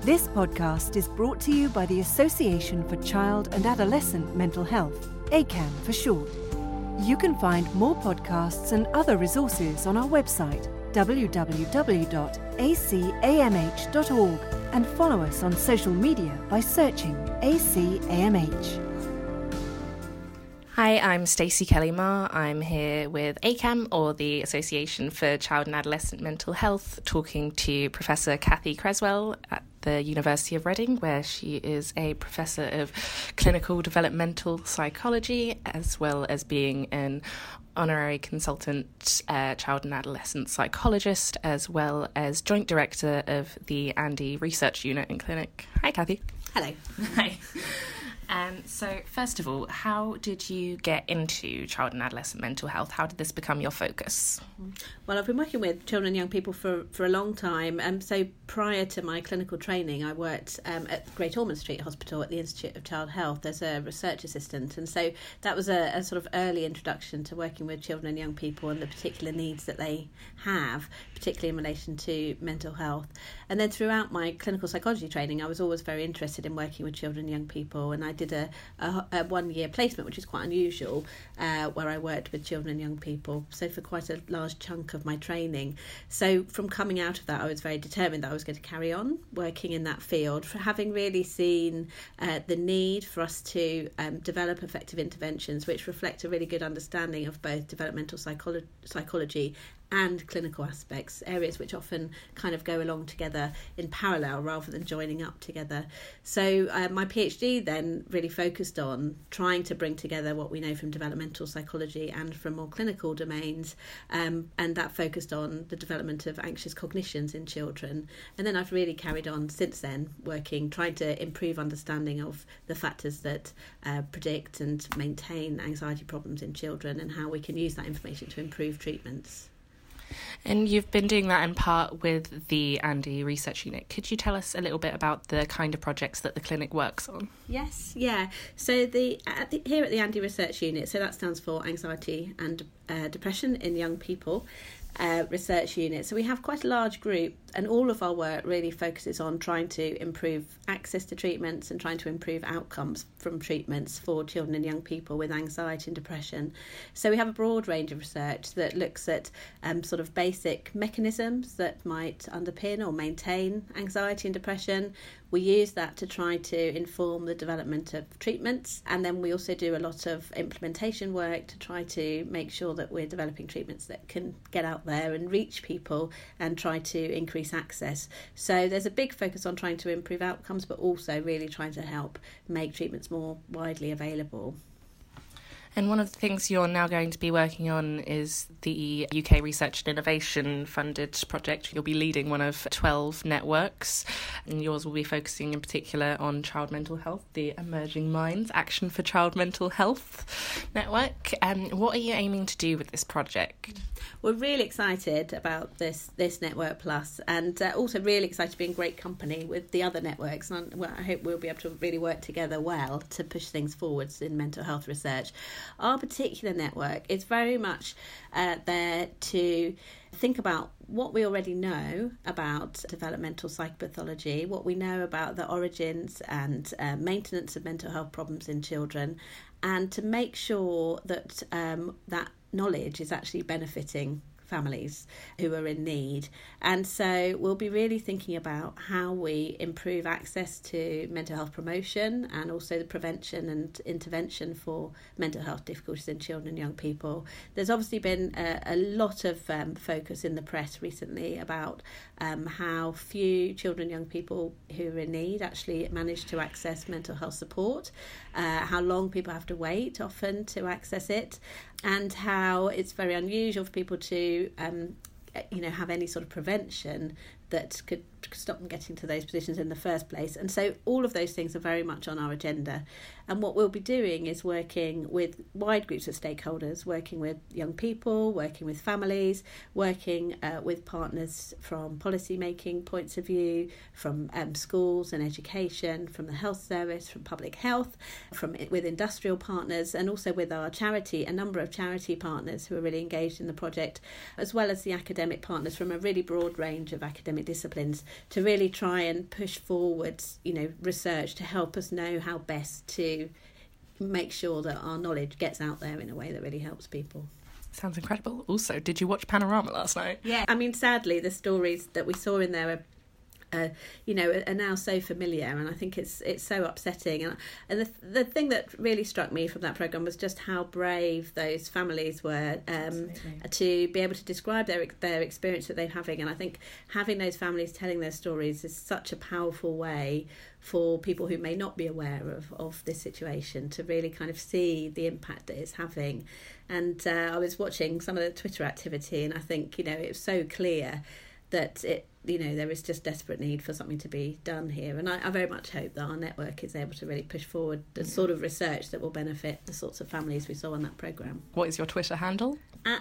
This podcast is brought to you by the Association for Child and Adolescent Mental Health, ACAM for short. You can find more podcasts and other resources on our website, www.acamh.org, and follow us on social media by searching ACAMH. Hi, I'm Stacey Kelly-Marr. I'm here with ACAM, or the Association for Child and Adolescent Mental Health, talking to Professor Cathy Creswell at the University of Reading, where she is a Professor of Clinical Developmental Psychology, as well as being an Honorary Consultant Child and Adolescent Psychologist, as well as Joint Director of the Andy Research Unit in Clinic. Hi, Cathy. Hello. Hi. So, first of all, how did you get into child and adolescent mental health? How did this become your focus? Well, I've been working with children and young people for a long time. So prior to my clinical training, I worked at Great Ormond Street Hospital at the Institute of Child Health as a research assistant. And so that was a sort of early introduction to working with children and young people and the particular needs that they have, particularly in relation to mental health. And then throughout my clinical psychology training, I was always very interested in working with children and young people. And I did a 1-year placement, which is quite unusual, where I worked with children and young people, so for quite a large chunk of my training. So from coming out of that, I was very determined that I was going to carry on working in that field, for having really seen the need for us to develop effective interventions which reflect a really good understanding of both developmental psychology and clinical aspects, areas which often kind of go along together in parallel rather than joining up together. So my PhD then really focused on trying to bring together what we know from developmental psychology and from more clinical domains, and that focused on the development of anxious cognitions in children. And then I've really carried on since then, trying to improve understanding of the factors that predict and maintain anxiety problems in children, and how we can use that information to improve treatments. And you've been doing that in part with the Andy Research Unit. Could you tell us a little bit about the kind of projects that the clinic works on? Yes, yeah. So here at the Andy Research Unit, so that stands for Anxiety and Depression in Young People Research Unit. So we have quite a large group, and all of our work really focuses on trying to improve access to treatments and trying to improve outcomes from treatments for children and young people with anxiety and depression. So we have a broad range of research that looks at sort of basic mechanisms that might underpin or maintain anxiety and depression. We use that to try to inform the development of treatments, and then we also do a lot of implementation work to try to make sure that we're developing treatments that can get out there and reach people and try to increase access. So there's a big focus on trying to improve outcomes, but also really trying to help make treatments more widely available. And one of the things you're now going to be working on is the UK Research and Innovation funded project. You'll be leading one of 12 networks, and yours will be focusing in particular on child mental health, the Emerging Minds Action for Child Mental Health network. What are you aiming to do with this project? We're really excited about this Network Plus, and also really excited to be in great company with the other networks. And I hope we'll be able to really work together well to push things forwards in mental health research. Our particular network is very much there to think about what we already know about developmental psychopathology, what we know about the origins and maintenance of mental health problems in children, and to make sure that that knowledge is actually benefiting families who are in need. And so we'll be really thinking about how we improve access to mental health promotion and also the prevention and intervention for mental health difficulties in children and young people. There's obviously been a lot of focus in the press recently about how few children and young people who are in need actually manage to access mental health support, how long people have to wait often to access it, and how it's very unusual for people to have any sort of prevention that could stop them getting to those positions in the first place. And so all of those things are very much on our agenda. And what we'll be doing is working with wide groups of stakeholders, working with young people, working with families, working with partners from policy making points of view, from schools and education, from the health service, from public health, with industrial partners, and also with our a number of charity partners who are really engaged in the project, as well as the academic partners from a really broad range of academic disciplines. to really try and push forward, research to help us know how best to make sure that our knowledge gets out there in a way that really helps people. Sounds incredible. Also, did you watch Panorama last night? Yeah. I mean, sadly, the stories that we saw in there are now so familiar, and I think it's so upsetting. And the thing that really struck me from that programme was just how brave those families were to be able to describe their experience that they're having. And I think having those families telling their stories is such a powerful way for people who may not be aware of this situation to really kind of see the impact that it's having. And I was watching some of the Twitter activity, and I think, it was so clear that there is just desperate need for something to be done here. And I very much hope that our network is able to really push forward the sort of research that will benefit the sorts of families we saw on that programme. What is your Twitter handle?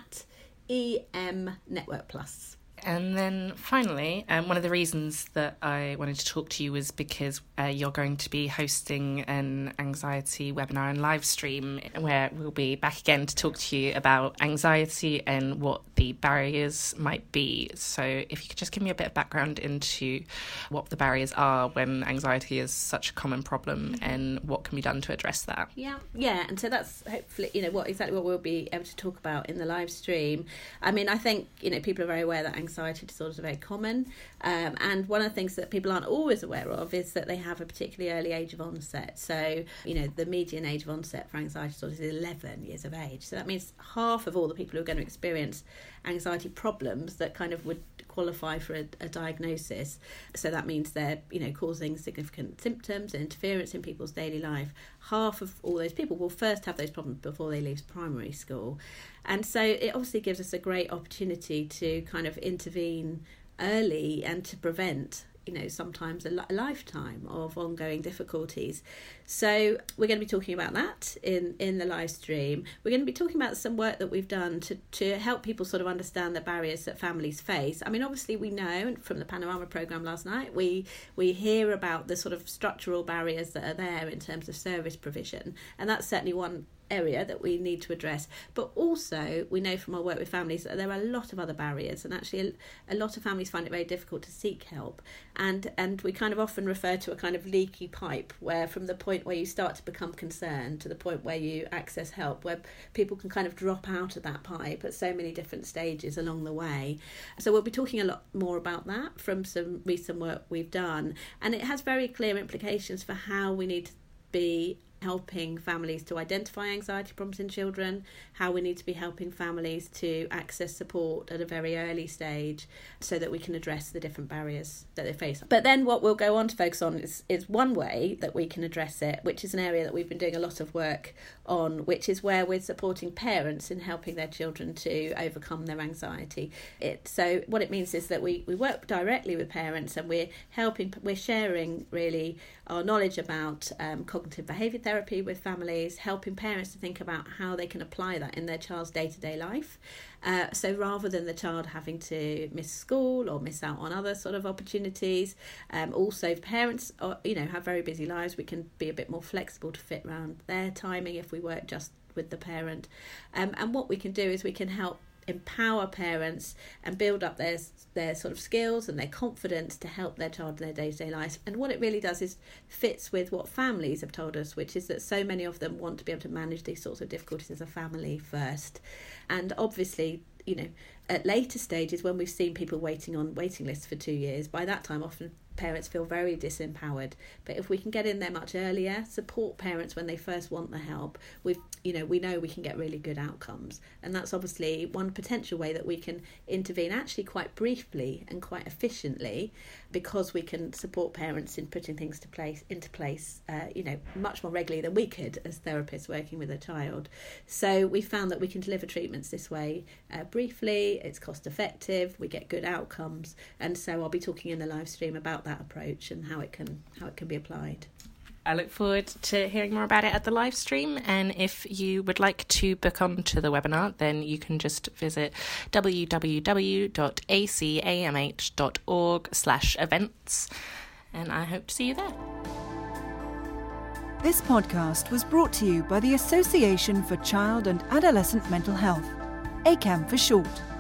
@EM Network Plus. And then finally, one of the reasons that I wanted to talk to you was because you're going to be hosting an anxiety webinar and live stream where we'll be back again to talk to you about anxiety and what the barriers might be. So if you could just give me a bit of background into what the barriers are when anxiety is such a common problem and what can be done to address that. Yeah, and so that's hopefully, exactly what we'll be able to talk about in the live stream. I mean, I think, people are very aware that anxiety disorders are very common, and one of the things that people aren't always aware of is that they have a particularly early age of onset. So the median age of onset for anxiety disorders is 11 years of age, so that means half of all the people who are going to experience anxiety problems that kind of would qualify for a diagnosis. So that means they're causing significant symptoms and interference in people's daily life. Half of all those people will first have those problems before they leave primary school. And so it obviously gives us a great opportunity to kind of intervene early and to prevent sometimes a lifetime of ongoing difficulties. So we're going to be talking about that in the live stream. We're going to be talking about some work that we've done to help people sort of understand the barriers that families face. I mean, obviously we know from the Panorama programme last night, we hear about the sort of structural barriers that are there in terms of service provision, and that's certainly one area that we need to address. But also we know from our work with families that there are a lot of other barriers, and actually a lot of families find it very difficult to seek help, and we kind of often refer to a kind of leaky pipe, where from the point where you start to become concerned to the point where you access help, where people can kind of drop out of that pipe at so many different stages along the way. So we'll be talking a lot more about that from some recent work we've done, and it has very clear implications for how we need to be helping families to identify anxiety problems in children, how we need to be helping families to access support at a very early stage so that we can address the different barriers that they face. But then what we'll go on to focus on is one way that we can address it, which is an area that we've been doing a lot of work on, which is where we're supporting parents in helping their children to overcome their anxiety. So what it means is that we work directly with parents, and we're sharing really our knowledge about cognitive behaviour therapy with families, helping parents to think about how they can apply that in their child's day-to-day life. So rather than the child having to miss school or miss out on other sort of opportunities, also if parents have very busy lives, we can be a bit more flexible to fit around their timing if we work just with the parent. And what we can do is we can help empower parents and build up their sort of skills and their confidence to help their child in their day-to-day life. And what it really does is fits with what families have told us, which is that so many of them want to be able to manage these sorts of difficulties as a family first. And obviously, at later stages, when we've seen people waiting on waiting lists for 2 years, by that time often parents feel very disempowered. But if we can get in there much earlier, support parents when they first want the help, we know we can get really good outcomes. And that's obviously one potential way that we can intervene actually quite briefly and quite efficiently, because we can support parents in putting things into place much more regularly than we could as therapists working with a child. So we found that we can deliver treatments this way briefly, it's cost effective, we get good outcomes, and so I'll be talking in the live stream about that approach and how it can be applied. I look forward to hearing more about it at the live stream, and if you would like to book onto the webinar, then you can just visit www.acamh.org/events, and I hope to see you there. This podcast was brought to you by the Association for Child and Adolescent Mental Health, ACAM for short.